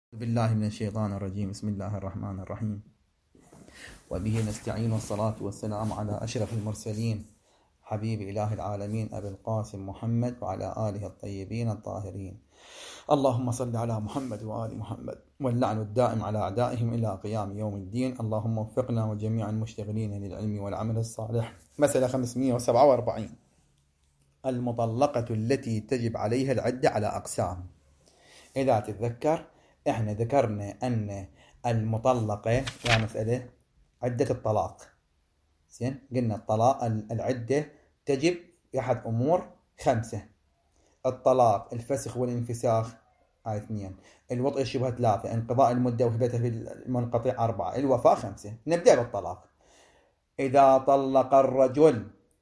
بالله من الشيطان الرجيم. بسم الله الرحمن الرحيم، وبه نستعين، والصلاة والسلام على أشرف المرسلين حبيب إله العالمين أبي القاسم محمد وعلى آله الطيبين الطاهرين. اللهم صل على محمد وآل محمد، واللعن الدائم على أعدائهم إلى قيام يوم الدين. اللهم وفقنا وجميع المشتغلين للعلم والعمل الصالح. مسألة 547. المطلقة التي تجب عليها العدة على أقسام. إذا تتذكر احنا ذكرنا ان المطلقة يا مسألة عدة الطلاق. زين، قلنا الطلاق العدة تجب أحد أمور 5: الطلاق، الفسخ والانفساخ، هاي 2، الوطء الشبهة 3، انقضاء المدة وهبتها في المنقطع 4، الوفاة 5. نبدأ بالطلاق. إذا طلق الرجل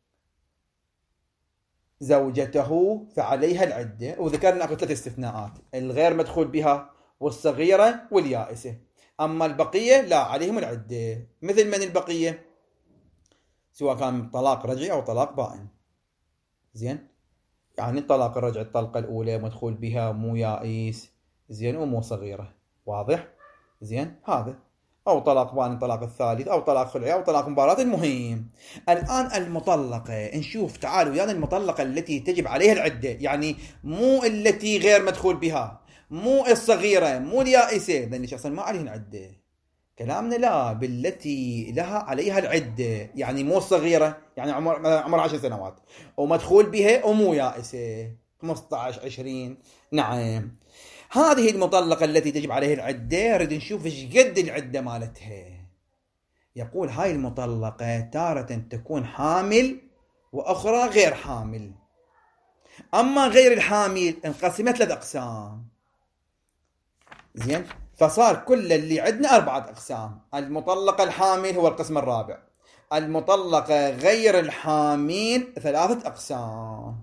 زوجته فعليها العدة، وذكرنا أكو 3 استثناءات: الغير مدخول بها، والصغيرة، واليائسة. أما البقية لا، عليهم العدة. مثل من البقية؟ سواء كان طلاق رجعي أو طلاق بائن. زين، يعني الطلاق الرجعي الطلقة الأولى مدخول بها، مو يائس، زين، ومو صغيرة، واضح؟ زين، هذا. أو طلاق بائن الطلاق الثالث، أو طلاق خلعي، أو طلاق مباراة. المهم الآن المطلقة، نشوف تعالوا يعني المطلقة التي تجب عليها العدة، يعني مو التي غير مدخول بها، مو الصغيرة، مو اليائسة، لأن أصلا ما عليهن عدة. كلامنا لا، بالتي لها عليها العدة، يعني مو الصغيرة، يعني عمر 10 سنوات، ومدخول بها، ومو يائسة 15 20. نعم، هذه المطلقة التي تجب عليها العدة. نريد نشوف ايش قد العدة مالتها. يقول هاي المطلقة تارة تكون حامل، وأخرى غير حامل. أما غير الحامل انقسمت 3 أقسام. زين، فصار كل اللي عندنا 4 أقسام. المطلقة الحامل هو القسم الرابع. المطلقة غير الحامل 3 أقسام.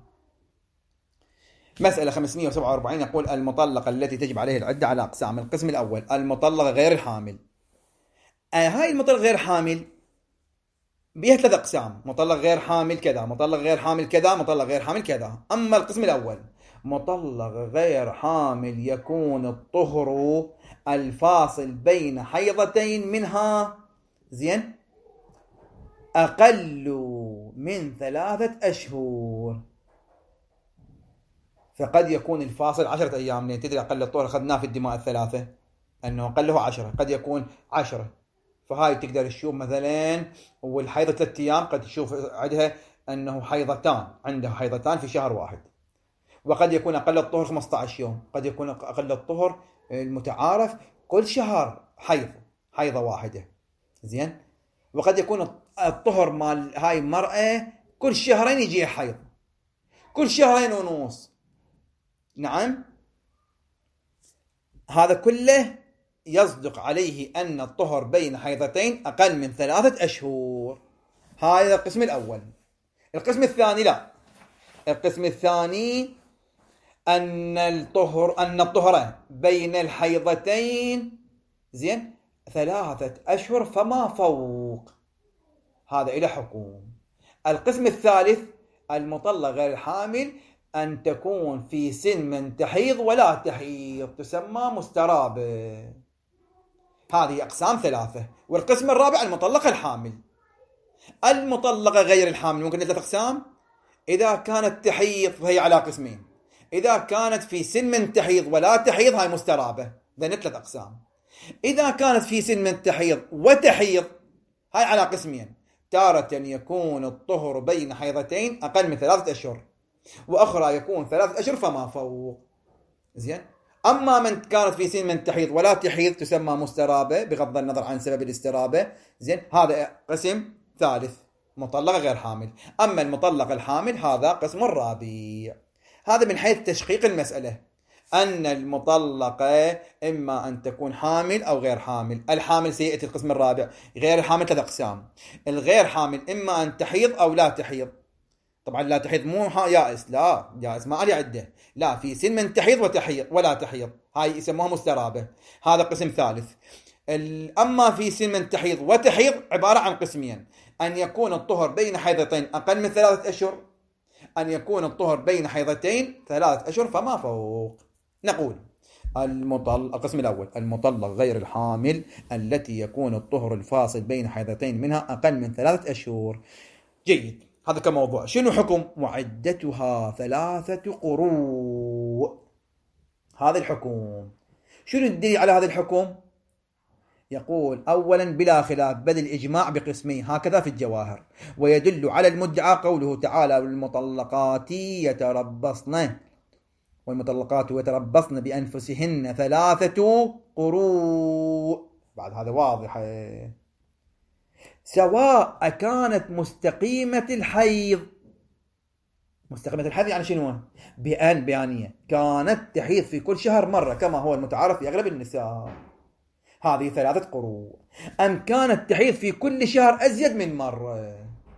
مسألة 547 يقول المطلقة التي تجب عليها العدة على أقسام. القسم الأول المطلقة غير الحامل. هاي المطلقة غير حامل بها 3 أقسام: مطلق غير حامل كذا، مطلق غير حامل كذا، مطلق غير حامل كذا. أما القسم الأول مطلق غير حامل يكون الطهر الفاصل بين حيضتين منها، زين، أقل من 3 أشهر. فقد يكون الفاصل 10 أيام، لأن تدري أقل الطهر أخذناه في الدماء الثلاثة أنه أقله 10، قد يكون 10. فهاي تقدر تشوف مثلا، والحيضة 3 أيام قد تشوف عندها أنه حيضتان، عندها حيضتان في شهر واحد. وقد يكون أقل الطهر 15 يوم، قد يكون أقل الطهر المتعارف كل شهر حيضة واحدة. زين، وقد يكون الطهر مال هاي المرأة كل شهرين يجي حيض، كل شهرين ونص. نعم، هذا كله يصدق عليه أن الطهر بين حيضتين أقل من 3 أشهر. هذا القسم الأول. القسم الثاني لا، القسم الثاني أن الطهر بين الحيضتين، زين، 3 أشهر فما فوق. هذا إلى حكم. القسم الثالث المطلق غير الحامل أن تكون في سن من تحيض ولا تحيض، تسمى مسترابة. هذه أقسام 3. والقسم الرابع المطلقة الحامل. المطلقة غير الحامل ممكن 3 أقسام. إذا كانت تحيض فهي على قسمين. إذا كانت في سن من تحيض ولا تحيض هاي مسترابة، ذن 3 أقسام. إذا كانت في سن من تحيض وتحيض هاي على قسمين: تارة يكون الطهر بين حيضتين أقل من 3 أشهر، وأخرى يكون 3 أشهر فما فوق. زين، أما من كانت في سن من تحيض ولا تحيض تسمى مسترابة بغض النظر عن سبب الاسترابة. زين، هذا قسم ثالث، مطلقة غير حامل. أما المطلقة الحامل هذا قسم الرابع. هذا من حيث تشقيق المسألة، أن المطلقة إما أن تكون حامل أو غير حامل. الحامل سيأتي القسم الرابع. غير الحامل 3 أقسام. الغير حامل إما أن تحيض أو لا تحيض. طبعا لا تحيض مو يائس، لا يائس ما عليه عدة، لا، في سن من تحيض وتحيض ولا تحيض، هاي يسموها مسترابة. هذا قسم ثالث. أما في سن من تحيض وتحيض عبارة عن قسمين: أن يكون الطهر بين حيضتين أقل من 3 أشهر، أن يكون الطهر بين حيضتين 3 أشهر فما فوق. نقول القسم الأول: المطلق غير الحامل التي يكون الطهر الفاصل بين حيضتين منها أقل من 3 أشهر. جيد، هذا كموضوع. شنو حكم؟ وعدتها 3 قروء. هذا الحكم. شنو الدليل على هذا الحكم؟ يقول: أولا بلا خلاف بل الإجماع بقسمين، هكذا في الجواهر. ويدل على المدعى قوله تعالى: والمطلقات يتربصن بأنفسهن 3 قروء. بعد هذا واضح، سواء كانت مستقيمة الحيض. مستقيمة الحيض يعني شنو؟ بيانية، كانت تحيض في كل شهر مرة كما هو المتعارف في أغلب النساء، هذه 3 قروء. أم كانت تحيض في كل شهر أزيد من مرة،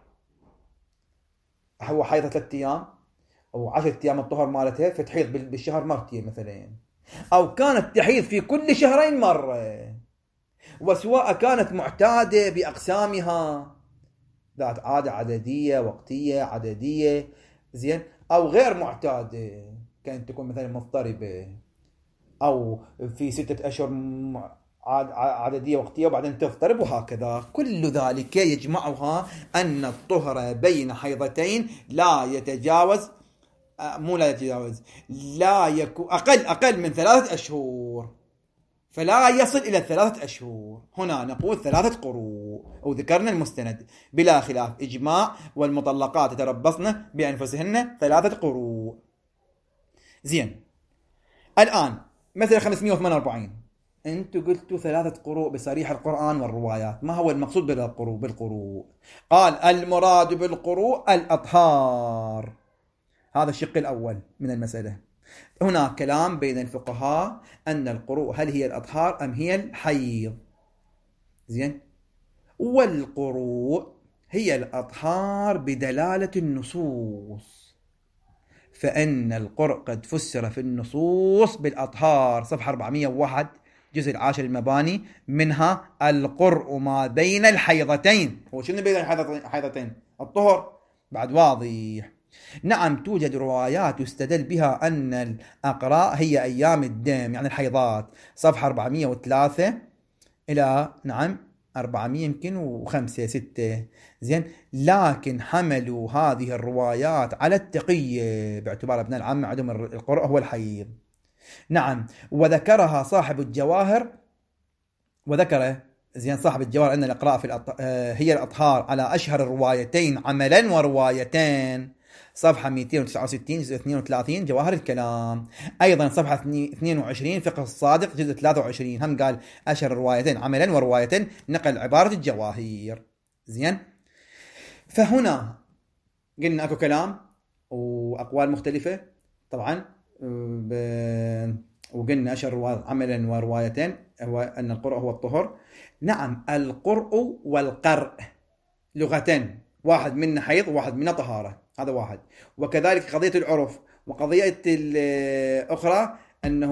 هو حيضة 3 أيام أو 10 أيام الطهر مالتها، فتحيض بالشهر مرتين مثلا. أو كانت تحيض في كل شهرين مرة. وسواء كانت معتادة بأقسامها، ذات عادة عددية وقتية عددية، زين، أو غير معتادة، كانت تكون مثلا مضطربة، أو في 6 أشهر عددية وقتية وبعدين تضطرب، وهكذا. كل ذلك يجمعها أن الطهر بين حيضتين لا يتجاوز لا يكون أقل من 3 أشهر، فلا يصل إلى 3 أشهر. هنا نقول 3 قروء، وذكرنا المستند بلا خلاف إجماع: والمطلقات يتربصن بأنفسهن 3 قروء. زين، الآن مثل 548 أنتوا قلتوا 3 قروء بصريح القرآن والروايات. ما هو المقصود بالقروء؟ قال: المراد بالقروء الأطهار. هذا الشق الأول من المسألة. هناك كلام بين الفقهاء أن القروء هل هي الأطهار أم هي الحيض. زين، والقروء هي الأطهار بدلالة النصوص، فإن القرء قد فسر في النصوص بالأطهار. صفحة 401 جزء 10 المباني، منها: القرء ما بين الحيضتين. هو شنو بين الحيضتين؟ الطهر. بعد واضح. نعم، توجد روايات يستدل بها أن الأقراء هي أيام الدم، يعني الحيضات. صفحة 403 إلى 400 يمكن و5 6. زين، لكن حملوا هذه الروايات على التقية باعتبار ابن العم عندهم القرء هو الحيض. نعم، وذكرها صاحب الجواهر، صاحب الجواهر أن الأقراء هي الأطهار على أشهر الروايتين عملا وروايتين. صفحة 269 جزء 32 جواهر الكلام. أيضا صفحة 22 فقه الصادق جزء 23 هم قال أشهر الروايتين عملا وروايتين، نقل عبارة الجواهر. زين، فهنا قلنا أكو كلام وأقوال مختلفة طبعا، وقلنا أشهر رواية عملا وروايتين هو أن القرء هو الطهر. نعم، القرء والقرء لغتين، واحد منه حيض وواحد منه طهارة، هذا واحد. وكذلك قضية العرف، وقضية الأخرى أنه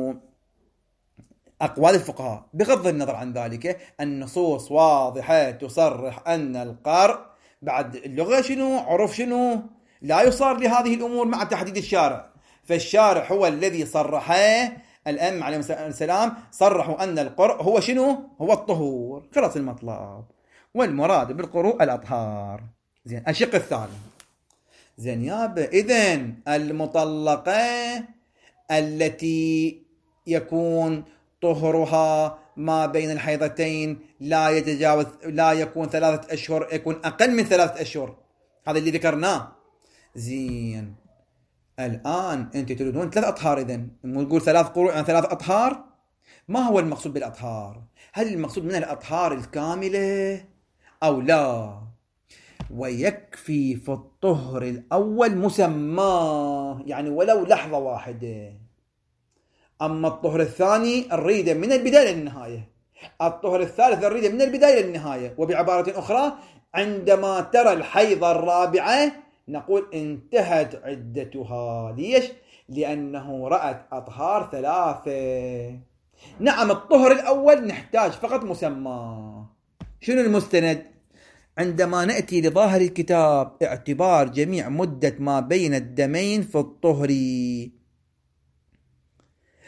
أقوال الفقهاء. بغض النظر عن ذلك، النصوص واضحة تصرح أن القرء بعد اللغة شنو، عرف شنو، لا يصار لهذه الأمور مع تحديد الشارع. فالشارع هو الذي صرحه، الأئمة عليهم السلام صرحوا أن القرء هو شنو، هو الطهور. خلاص المطلب. والمراد بالقروء الأطهار. زين، الشق الثاني. زين يابا، إذن المطلقة التي يكون طهرها ما بين الحيضتين لا يكون 3 أشهر، يكون أقل من 3 أشهر، هذا اللي ذكرناه. زين، الآن أنت تريدون 3 أطهار، إذن نقول 3 قروء يعني 3 أطهار. ما هو المقصود بالأطهار؟ هل المقصود من الأطهار الكاملة أو لا؟ ويكفي في الطهر الأول مسماه، يعني ولو لحظة واحدة. أما الطهر الثاني الريدة من البداية للنهاية، الطهر الثالث الريدة من البداية للنهاية. وبعبارة أخرى، عندما ترى الحيض الرابعة نقول انتهت عدتها. ليش؟ لأنه رأت أطهار 3. نعم، الطهر الأول نحتاج فقط مسمى. شنو المستند؟ عندما نأتي لظاهر الكتاب: اعتبار جميع مدة ما بين الدمين في الطهر.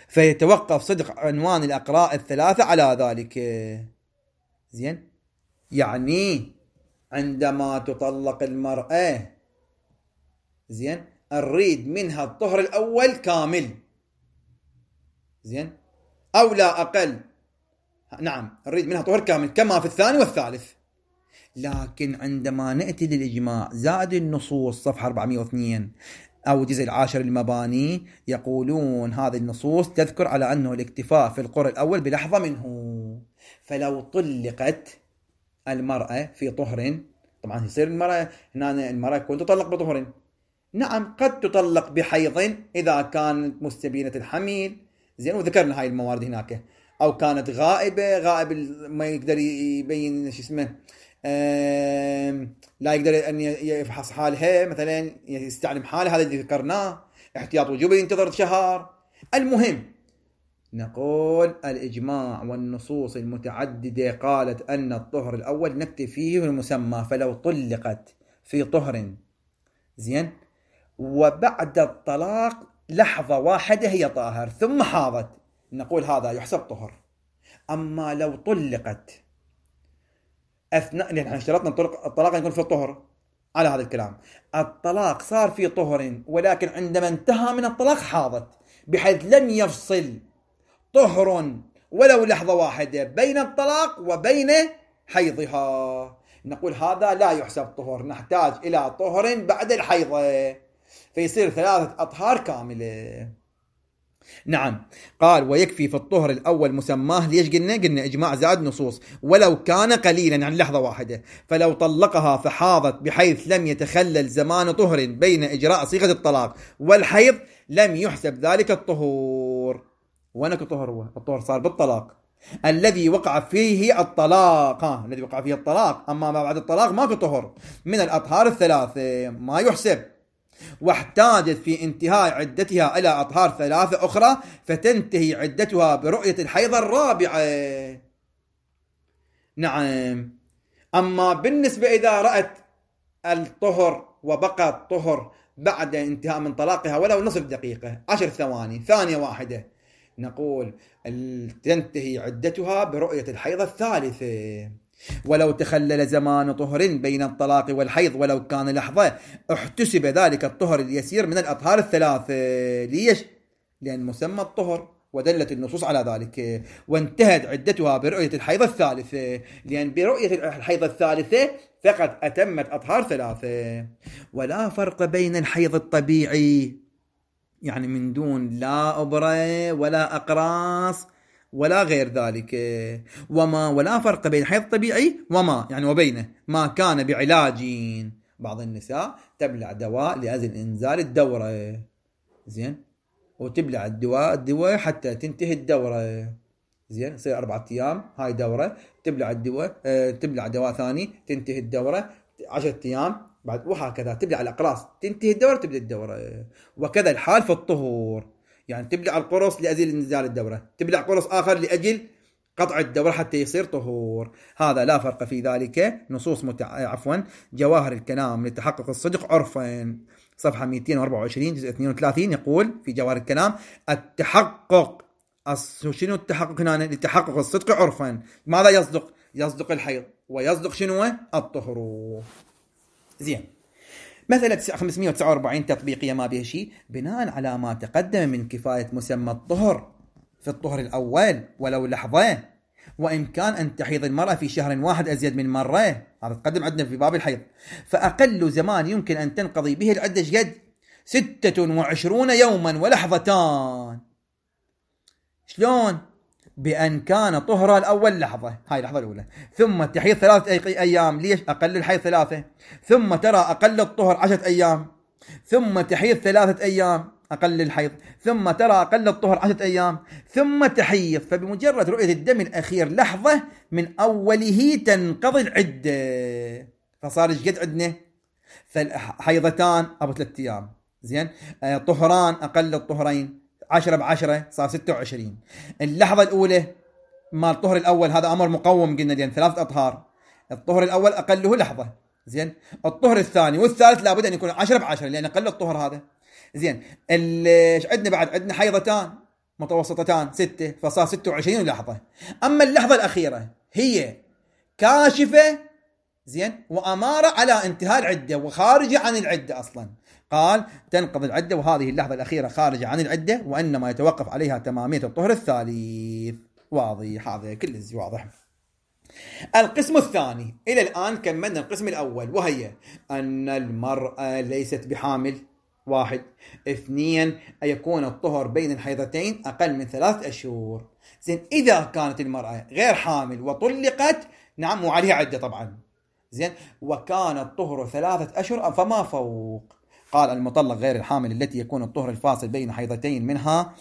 فيتوقف صدق عنوان الأقراء الثلاثة على ذلك. زين، يعني عندما تطلق المرأة، زين، نريد منها الطهر الأول كامل، زين، أو لا أقل، نعم نريد منها طهر كامل كما في الثاني والثالث. لكن عندما نأتي للإجماع زاد النصوص صفحة 402 أو الجزء العاشر المباني، يقولون هذه النصوص تذكر على أنه الاكتفاء في القرء الأول بلحظة منه. فلو طلقت المرأة في طهر، طبعا يصير المرأة تكون تطلق بطهر، نعم قد تطلق بحيض إذا كانت مستبينة الحمل، زين، وذكرنا هاي الموارد هناك، أو كانت غائب ما يقدر يبين شو اسمه، لا يقدر أن يفحص حالها مثلا، يستعلم حالها، هذا اللي ذكرناه، احتياط وجوبي ينتظر شهر. المهم نقول الإجماع والنصوص المتعددة قالت أن الطهر الأول نكتفي فيه المسمى. فلو طلقت في طهر، زين، وبعد الطلاق لحظة واحدة هي طاهر ثم حاضت، نقول هذا يحسب طهر. أما لو طلقت أثناء، لأن اشترطنا الطلاق يكون في الطهر، على هذا الكلام الطلاق صار في طهر، ولكن عندما انتهى من الطلاق حاضت، بحيث لم يفصل طهر ولو لحظة واحدة بين الطلاق وبين حيضها، نقول هذا لا يحسب طهر، نحتاج إلى طهر بعد الحيضة، فيصير 3 أطهار كاملة. نعم، قال ويكفي في الطهر الأول مسماه. ليش قلنا إجماع زاد نصوص، ولو كان قليلا يعني لحظة واحدة. فلو طلقها فحاضت بحيث لم يتخلل زمان طهر بين إجراء صيغة الطلاق والحيض لم يحسب ذلك الطهور. وينك الطهر؟ هو الطهر صار بالطلاق الذي وقع فيه الطلاق، الذي وقع فيه الطلاق. أما ما بعد الطلاق ما في طهر من الأطهار الثلاثة، ما يحسب. واحتاجت في انتهاء عدتها إلى أطهار 3 أخرى، فتنتهي عدتها برؤية الحيضة الرابعة. نعم، أما بالنسبة إذا رأت الطهر وبقى الطهر بعد انتهاء من طلاقها ولو نصف دقيقة، 10 ثواني، ثانية واحدة، نقول تنتهي عدتها برؤية الحيضة الثالثة. ولو تخلل زمان طهر بين الطلاق والحيض ولو كان لحظة، احتسب ذلك الطهر اليسير من الأطهار الثلاثة. ليش؟ لأن مسمى الطهر ودلت النصوص على ذلك. وانتهت عدتها برؤية الحيضة الثالثة، لأن برؤية الحيضة الثالثة فقد أتمت أطهار 3. ولا فرق بين الحيض الطبيعي، يعني من دون لا أبرة ولا أقراص ولا غير ذلك، ولا فرق بين الحيض الطبيعي وما، يعني وبينه، ما كان بعلاج. بعض النساء تبلع دواء لأجل إنزال الدورة، زين، وتبلع الدواء حتى تنتهي الدورة، زين، يصير 4 أيام هاي دورة، تبلع تبلع دواء ثاني تنتهي الدورة 10 أيام بعد، وهكذا تبلع الأقراص تنتهي الدورة تبدأ الدورة. وكذا الحال في الطهور، يعني تبلع القرص لأجل إنزال الدورة، تبلع قرص آخر لأجل قطع الدورة حتى يصير طهور. هذا لا فرق في ذلك. نصوص جواهر الكلام لتحقق الصدق عرفا، صفحة 224 جزء 32 يقول في جواهر الكلام التحقق. شنو التحقق هنا؟ لتحقق الصدق عرفا. ماذا يصدق؟ يصدق الحيض، ويصدق شنو؟ الطهر. زين، مسألة 549 تطبيقية ما بها شيء. بناء على ما تقدم من كفاية مسمى الطهر في الطهر الأول ولو لحظة، وإمكان أن تحيض المرأة في شهر واحد أزيد من مرة، هذا تقدم عندنا في باب الحيض، فأقل زمان يمكن أن تنقضي به العدة قد 26 يوما ولحظتان. شلون؟ بأن كان طهرها الأول لحظة، هاي اللحظة الأولى، ثم تحيض 3 أيام. ليش؟ أقل الحيض 3، ثم ترى أقل الطهر 10 أيام، ثم تحيض 3 أيام أقل الحيض، ثم ترى أقل الطهر 10 أيام، ثم تحيض. فبمجرد رؤية الدم الأخير لحظة من أوله تنقضي العدة. فصار قد عندنا حيضتان أبو 3 أيام، زين، طهران أقل الطهرين 10 ب10 صار 26. اللحظة الأولى مال الطهر الأول هذا أمر مقوم قلنا، لأن 3 أطهار، الطهر الأول أقله لحظة، زين، الطهر الثاني والثالث لابد أن يكون 10 ب10 لأن أقل الطهر هذا، زين. ايش عندنا بعد؟ عندنا حيضتان، متوسطتان 6 فصار 26 لحظة. أما اللحظة الأخيرة هي كاشفة زين وأمارة على انتهاء العدة وخارجة عن العدة أصلا. قال تنقضي العدة وهذه اللحظة الأخيرة خارجة عن العدة وإنما يتوقف عليها تمامية الطهر الثالث. واضح هذا كله واضح. القسم الثاني إلى الآن كملنا القسم الأول وهي أن المرأة ليست بحامل 1. 2 أن يكون الطهر بين الحيضتين أقل من 3 أشهر. زين إذا كانت المرأة غير حامل وطلقت نعم وعليها عدة طبعا زين وكان الطهر 3 أشهر فما فوق. قال المطلق غير الحامل التي يكون الطهر الفاصل بين حيضتين منها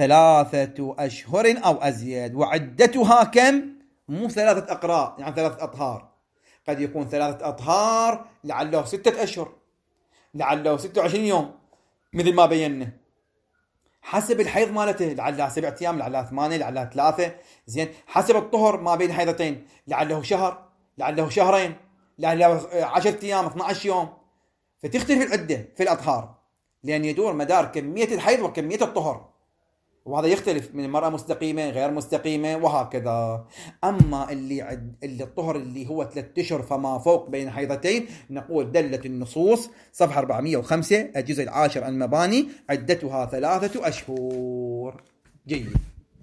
3 أشهر أو أزيد وعدتها كم؟ مو 3 أقراء يعني 3 أطهار، قد يكون 3 أطهار لعله 6 أشهر لعله 26 يوم مثل ما بينا حسب الحيض مالته لعلها 7 أيام لعلها 8 لعلها 3 زين حسب الطهر ما بين حيضتين لعله شهر لعله شهرين لعله 10 أيام 12 يوم. فتختلف العدة في الأطهار لأن يدور مدار كمية الحيض وكمية الطهر وهذا يختلف من المرأة مستقيمة غير مستقيمة وهكذا. أما اللي الطهر اللي هو 3 أشهر فما فوق بين حيضتين نقول دلت النصوص صفحة 405 الجزء 10 المباني عدتها 3 أشهر. جيد.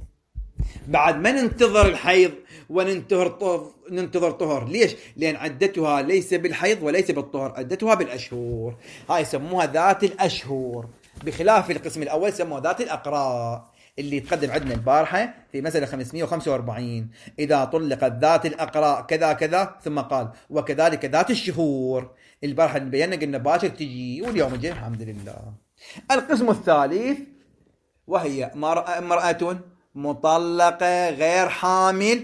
بعد ما ننتظر الحيض وننتظر طهر. ليش؟ لأن عدتها ليس بالحيض وليس بالطهر عدتها بالأشهر. هاي يسموها ذات الأشهر بخلاف القسم الأول يسموها ذات الأقراء اللي تقدم عندنا البارحة في مسألة 545 إذا طلقت ذات الأقراء كذا كذا ثم قال وكذلك ذات الشهور. البارحة بينا قلنا باكر تجي واليوم جاي الحمد لله. القسم الثالث وهي امرأة مطلقة غير حامل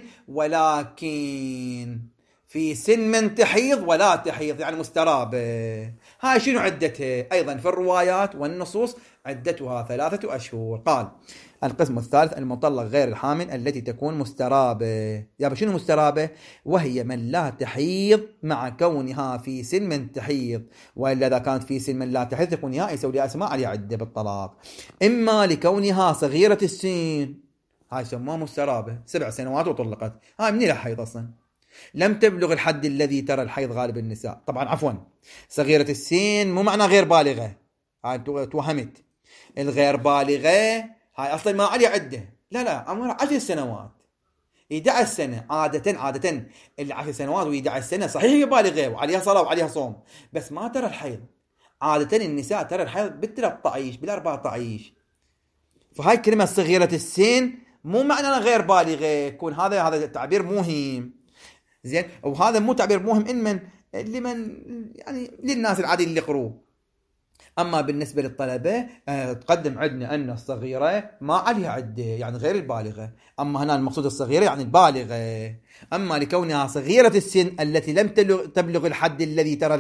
ولكن في سن من تحيض ولا تحيض يعني مسترابة. هاي شنو عدتها؟ أيضا في الروايات والنصوص عدتها 3 أشهر. قال القسم الثالث المطلق غير الحامل التي تكون مسترابة. يا شنو مسترابة؟ وهي من لا تحيض مع كونها في سن من تحيض وإلا إذا كانت في سن من لا تحيض تكون يائسة ولأسماء عليها عدة بالطلاق إما لكونها صغيرة السن هاي يسموها مسترابة 7 سنوات وطلقت. هاي منين الحيض أصلا لم تبلغ الحد الذي ترى الحيض غالب النساء. طبعا عفوا صغيرة السن مو معنى غير بالغة هاي توهمت. الغير بالغة هاي أصلا ما عليها عدة لا عمرها 10 سنوات 11 سنة عادة اللي 10 سنوات و11 سنة صحيح هي بالغة وعليها صلاة وعليها صوم بس ما ترى الحيض. عادة النساء ترى الحيض بال13 بال14. فهاي كلمة صغيرة السن مو معنى غير بالغة يكون هذا التعبير مهم زين وهذا مو تعبير مهم لمن يعني للناس العادي اللي يقروه. أما بالنسبة للطلبة تقدم عندنا أن الصغيرة ما عليها عدة يعني غير البالغة. أما هنا المقصود الصغيرة يعني البالغة. أما لكونها صغيرة السن التي لم تبلغ الحد الذي ترى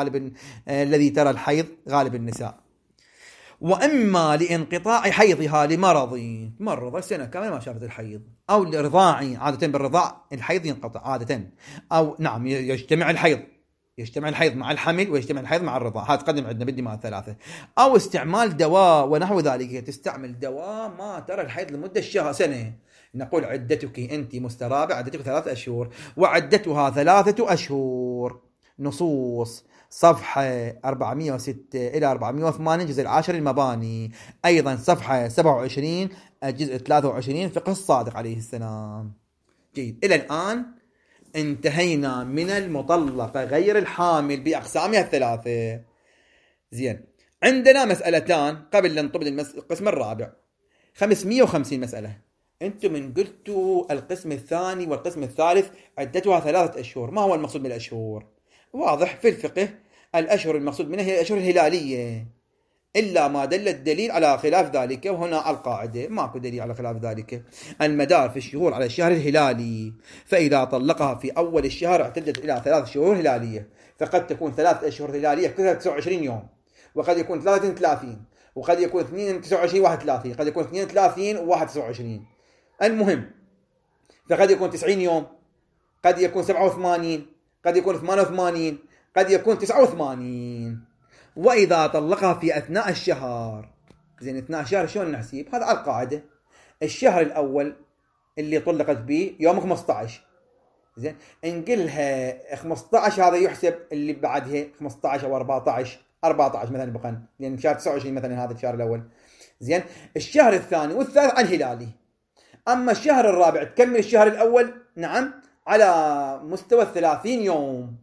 الحيض غالب النساء. وإما لانقطاع حيضها مرض سنة كاملة ما شافت الحيض أو لرضاعي عادة بالرضاع الحيض ينقطع عادة أو نعم يجتمع الحيض مع الحمل ويجتمع الحيض مع الرضاع. هذا تقدم عندنا بدي مع 3 أو استعمال دواء ونحو ذلك. تستعمل دواء ما ترى الحيض لمدة سنة نقول عدتك أنت مسترابة عدتك 3 أشهر وعدتها 3 أشهر. نصوص صفحة 406 إلى 408 جزء 10 المباني أيضا صفحة 27 جزء 23 فقه الصادق عليه السلام. جيد. إلى الآن انتهينا من المطلقة غير الحامل بأقسامها 3. زين عندنا مسألتان قبل أن نطبق القسم الرابع 550 مسألة. أنتم من قلتوا القسم الثاني والقسم الثالث عدتها 3 أشهر. ما هو المقصود من الأشهر؟ واضح في الفقه الأشهر المقصود منها هي الأشهر الهلالية إلا ما دل الدليل على خلاف ذلك وهنا القاعدة ماكو دليل على خلاف ذلك. المدار في الشهور على الشهر الهلالي فإذا طلقها في أول الشهر اعتدت إلى 3 شهور هلالية فقد تكون 3 أشهر هلالية كلها 29 يوم وقد يكون 33 وقد يكون 29 31 قد يكون 32 و29 المهم فقد يكون 90 يوم قد يكون 87 قد يكون 88 قد يكون 89. وإذا طلقها في أثناء الشهر زين أثناء الشهر شلون نحسب؟ هذا على القاعدة الشهر الأول اللي طلقت به يوم 15. زين، نقلها 15 هذا يحسب اللي بعدها 15 او 14 مثلا بقى، لان شهر 29 مثلا هذا الشهر الاول. زين، الشهر الثاني والثالث على الهلالي. اما الشهر الرابع تكمل الشهر الاول، نعم، على مستوى 30 يوم.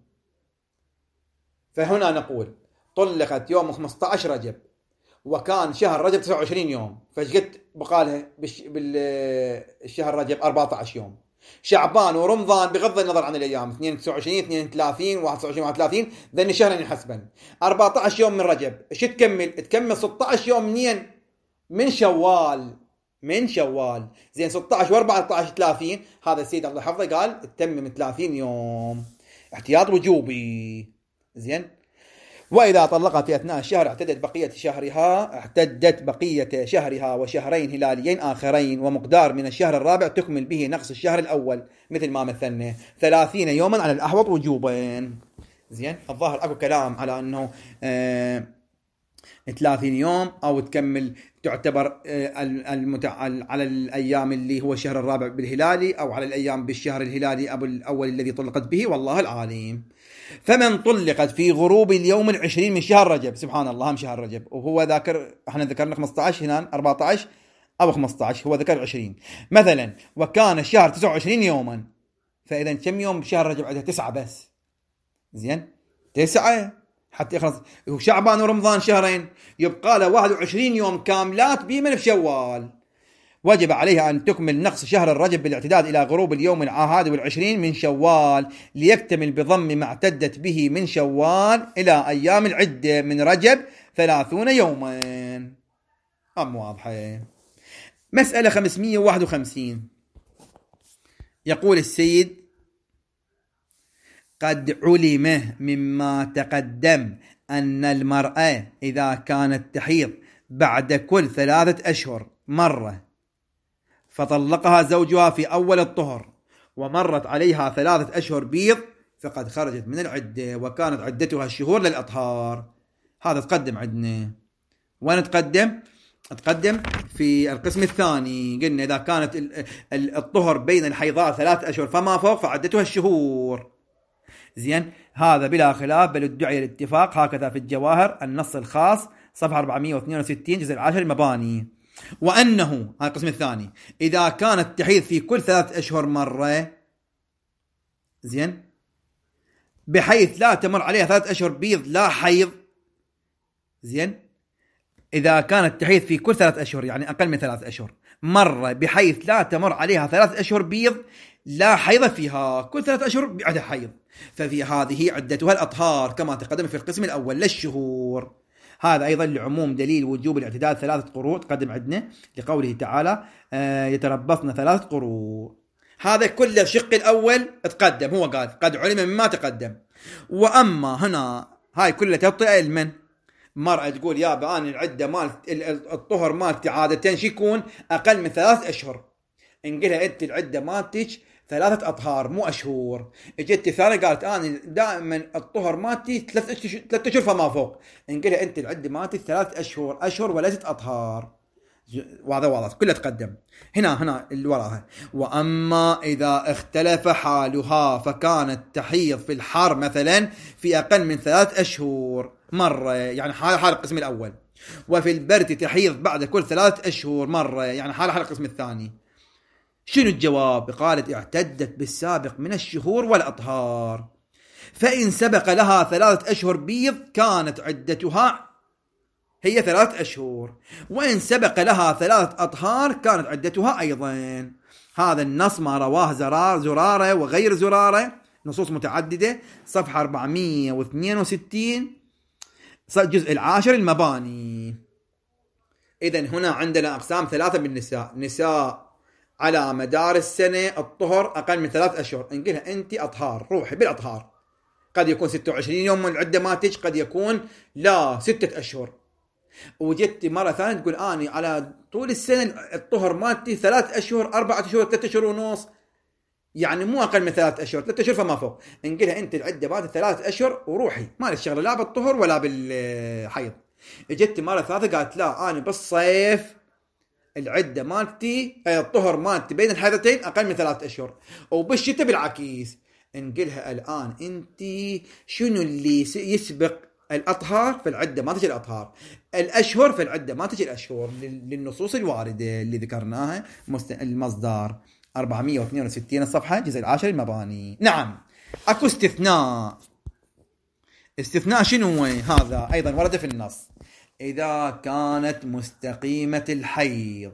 فهنا نقول طلقت يوم 15 رجب، وكان شهر رجب 29 يوم، فايش قد بقى لها بالشهر رجب 14 يوم. شعبان ورمضان بغض النظر عن الايام 22 32 21 31 ذن شهرين يحسبن. 14 يوم من رجب ايش تكمل 16 يوم منين؟ من شوال. زين، 16 و14 30. هذا السيد الله يحفظه قال تتمم 30 يوم احتياط وجوبي. زين، وإذا طلقت في أثناء الشهر اعتدت بقية شهرها وشهرين هلاليين آخرين، ومقدار من الشهر الرابع تكمل به نقص الشهر الأول، مثل ما مثلنا 30 يوما على الأحوط وجوبا. زين، الظاهر أكو كلام على أنه 30 يوم أو تكمل تعتبر على الأيام اللي هو الشهر الرابع بالهلالي، أو على الأيام بالشهر الهلالي أبو الأول الذي طلقت به، والله العالم. فمن طلقت في غروب اليوم 20 من شهر رجب، سبحان الله، هم شهر رجب، وهو ذاكر، احنا ذكرنا 15 هنا 14 أو 15، هو ذكر 20 مثلا، وكان الشهر 29 يوما، فإذا كم يوم بشهر رجب؟ عندها 9 بس. زين، 9 حتى يخلص. وشعبان ورمضان شهرين، يبقى له 21 يوم كاملات بيمن في شوال. وجب عليها أن تكمل نقص شهر الرجب بالاعتداد إلى غروب اليوم 21 من شوال، ليكتمل بضم ما اعتدت به من شوال إلى أيام العدة من رجب 30 يوما. واضحة. مسألة 551. يقول السيد: قد علم مما تقدم أن المرأة إذا كانت تحيض بعد كل 3 أشهر مرة، فطلقها زوجها في أول الطهر، ومرت عليها 3 أشهر بيض، فقد خرجت من العدة، وكانت عدتها الشهور للأطهار. هذا تقدم عندنا. وين تقدم في القسم الثاني. قلنا إذا كانت الطهر بين الحيضاء 3 أشهر فما فوق فعدتها الشهور. زين، هذا بلا خلاف، بل ادعي الاتفاق، هكذا في الجواهر النص الخاص صفحة 462 جزء 10 المباني. وأنه، هذا القسم الثاني، إذا كانت تحيض في كل 3 أشهر مرة، زين، بحيث لا تمر عليها 3 أشهر بيض لا حيض. زين، إذا كانت تحيض في كل 3 أشهر، يعني أقل من 3 أشهر مرة، بحيث لا تمر عليها 3 أشهر بيض لا حيض فيها، كل 3 أشهر بعدها حيض، ففي هذه عدتها الأطهار كما تقدم في القسم الأول للشهور. هذا أيضا لعموم دليل وجوب الاعتداد 3 قروء تقدم عندنا، لقوله تعالى يتربصن 3 قروء. هذا كله الشق الأول تقدم، هو قال قد علم مما تقدم. وأما هنا هاي كلها تطئ المن مرأة تقول يا بآن العدة مال الطهر مالتي عادة يكون أقل من 3 أشهر، انقلها أنت العدة مالتك 3 أطهار مو أشهر. اجت ثانية قالت أنا دائما الطهر مالتي 3 أشهر فما فوق، انقلها أنت العدة مالتي 3 أشهر وليست أطهار. وهذا واضح كله تقدم. هنا اللي وراها: وأما إذا اختلف حالها فكانت تحيض في الحر مثلا في أقل من 3 أشهر مرة، يعني حال القسم الأول، وفي البرد تحيض بعد كل 3 أشهر مرة، يعني حال القسم الثاني. شنو الجواب؟ قالت اعتدت بالسابق من الشهور والأطهار، فإن سبق لها 3 أشهر بيض كانت عدتها هي 3 أشهر، وإن سبق لها 3 أطهار كانت عدتها أيضا. هذا النص ما رواه زرارة وغير زرارة، نصوص متعددة، صفحة 462 جزء 10 المباني. إذن هنا عندنا أقسام 3 بالنساء. نساء على مدار السنة الطهر أقل من 3 أشهر، نقولها أنت أطهار، روحي بالأطهار. قد يكون 26 يوم من العدة ماتش، قد يكون لا 6 أشهر. وجدت مرة ثانية تقول أنا على طول السنة الطهر مالتي 3 أشهر 4 أشهر 3 أشهر ونص، يعني مو أقل من 3 أشهر، 3 أشهر فما فوق. نقولها أنت العدة مالتي 3 أشهر وروحي، ما لك شغلة لا بالطهر ولا بالحيض. جدت مرة ثالثة قالت لا أنا بالصيف العدة مالتي الطهر مالتي بين الحيضتين أقل من 3 أشهر. وبالشتاء بالعكس. نقلها الآن أنت شنو اللي يسبق الأطهار؟ في العدة ما تجي الأطهار، الأشهر في العدة ما تجي الأشهر، للنصوص الواردة اللي ذكرناها. المصدر 462 الصفحة، جزء 10 المباني. نعم أكو استثناء. استثناء شنو هو؟ هذا أيضا ورد في النص. إذا كانت مستقيمة الحيض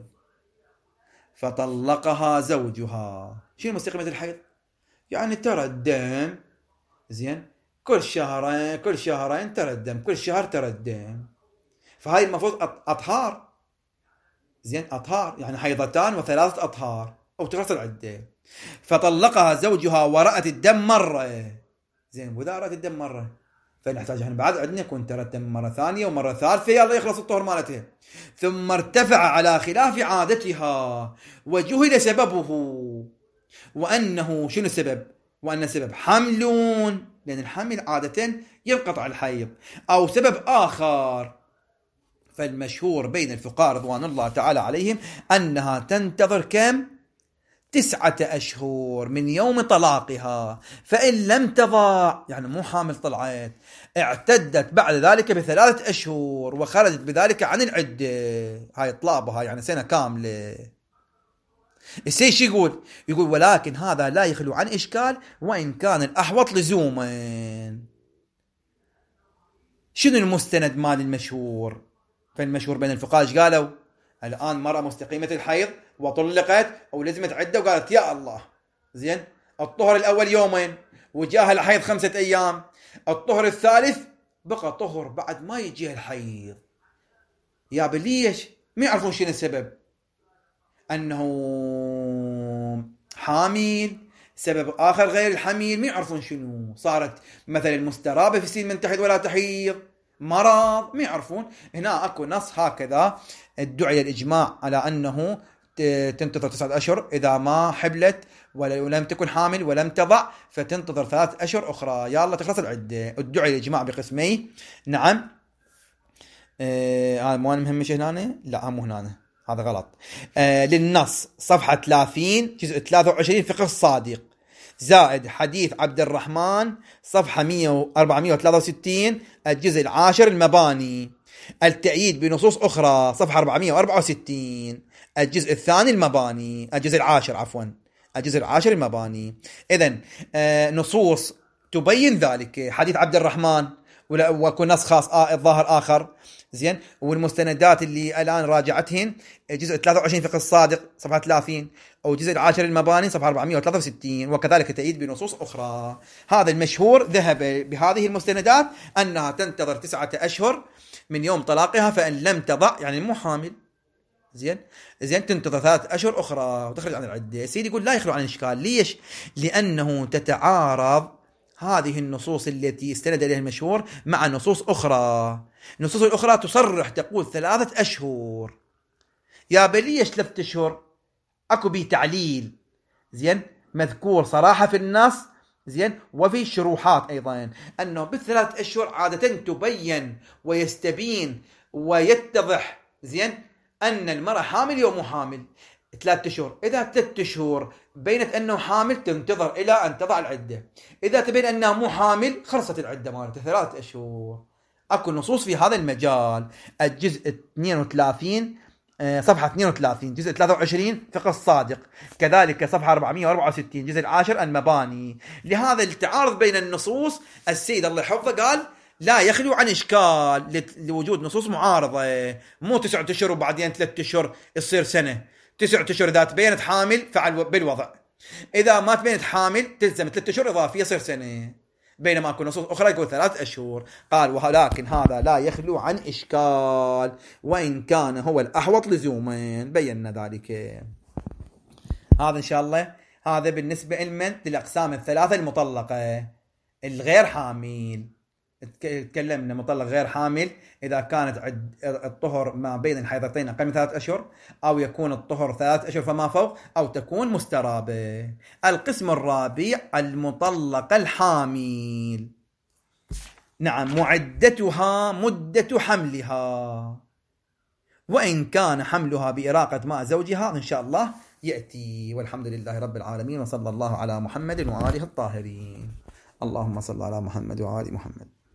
فطلقها زوجها. شنو مستقيمة الحيض؟ يعني ترى الدم زين كل شهرين ترى الدم، كل شهر ترى الدم، فهاي المفروض أطهار. زين أطهار يعني حيضتان و3 أطهار أو تخلص العدة. فطلقها زوجها ورأت الدم مرة. زين وإذا رأت الدم مرة فنحتاج احنا بعد عندنا يكون ترى الدم مرة ثانية ومرة ثالثة، يلا يخلص الطهر مالتها. ثم ارتفع على خلاف عادتها وجهل سببه، وأنه شنو السبب؟ وأن السبب حمل، لأن الحمل عادة ينقطع الحيض، أو سبب آخر. فالمشهور بين الفقهاء رضوان الله تعالى عليهم أنها تنتظر كم؟ 9 أشهر من يوم طلاقها. فإن لم تضع يعني مو حامل طلعت، اعتدت بعد ذلك ب3 أشهر وخرجت بذلك عن العدة. هاي طلابها يعني سنة كاملة. السيش يقول ولكن هذا لا يخلو عن إشكال وإن كان الأحوط لزوما. شنو المستند مال المشهور؟ فالمشهور بين الفقهاء ايش قالوا؟ الآن مرأة مستقيمة الحيض وطلقت ولزمت عدة وقالت يا الله زين الطهر الأول 2 يوم وجاها الحيض 5 أيام، الطهر الثالث بقى طهر بعد ما يجيها الحيض. يا بليش ما يعرفون شنو السبب، أنه حامل، سبب آخر غير الحميل ما يعرفون شنو. صارت مثلا المسترابة في سن من تحيض ولا تحيض، مرض ما يعرفون. هنا أكو نص هكذا ادعي الإجماع على أنه تنتظر 9 أشهر إذا ما حبلت ولم تكن حامل ولم تضع، فتنتظر 3 أشهر أخرى يلا تخلص العدة. ادعي الإجماع بقسمي. نعم هذا مو مهم مش هنا، لا مو هنا، هذا غلط. للنص صفحة 30 جزء 23 فقه الصادق زائد حديث عبد الرحمن صفحة 463 الجزء 10 المباني. التأييد بنصوص أخرى صفحة 464 الجزء الثاني المباني، الجزء 10 عفوا الجزء 10 المباني. إذن نصوص تبين ذلك. حديث عبد الرحمن وكو نص خاص الظاهر آخر زين. والمستندات اللي الآن راجعتهن الجزء 23 فقه الصادق صفحة 30 أو الجزء 10 المباني صفحة 463، وكذلك تأييد بنصوص أخرى. هذا المشهور ذهب بهذه المستندات أنها تنتظر 9 أشهر من يوم طلاقها، فإن لم تضع يعني مو حامل زين تنتظر 3 أشهر أخرى وتخرج عن العدة. سيدي يقول لا يخلو عن إشكال. ليش؟ لأنه تتعارض هذه النصوص التي استند إليها المشهور مع نصوص أخرى. النصوص الأخرى تصرح تقول 3 أشهر. يا بليش 3 أشهر أكو بي تعليل زين مذكور صراحة في النص زين وفي شروحات أيضا أنه بال3 أشهر عادة تبين ويستبين ويتضح زين أن المرأة حامل أو مو حامل. 3 أشهر، إذا 3 أشهر بينت أنه حامل تنتظر إلى أن تضع العدة، إذا تبين أنها مو حامل خلصت العدة مالتها 3 أشهر. أكو نصوص في هذا المجال. الجزء 32 صفحة 32 جزء 23 فقه الصادق، كذلك صفحة 464 جزء 10 المباني. لهذا التعارض بين النصوص السيد الله يحفظه قال لا يخلو عن إشكال لوجود نصوص معارضة. مو 9 أشهر وبعدين 3 أشهر يصير سنة. 9 أشهر إذا تبينت حامل فعل بالوضع، إذا ما تبينت حامل تلزم 3 أشهر إضافية يصير سنة. بينما أكو نصوص أخرى يقول 3 أشهر. قال ولكن هذا لا يخلو عن إشكال وإن كان هو الأحوط لزوما. بينا ذلك. هذا إن شاء الله هذا بالنسبة للأقسام الثلاثة المطلقة. الغير حامل تكلمنا مطلق غير حامل إذا كانت الطهر ما بين الحيضتين أقل من 3 أشهر، أو يكون الطهر 3 أشهر فما فوق، أو تكون مسترابة. القسم الرابع المطلق الحامل. نعم معدتها مدة حملها وإن كان حملها بإراقة ماء زوجها إن شاء الله يأتي. والحمد لله رب العالمين، وصلى الله على محمد وآله الطاهرين. اللهم صل على محمد وآل محمد.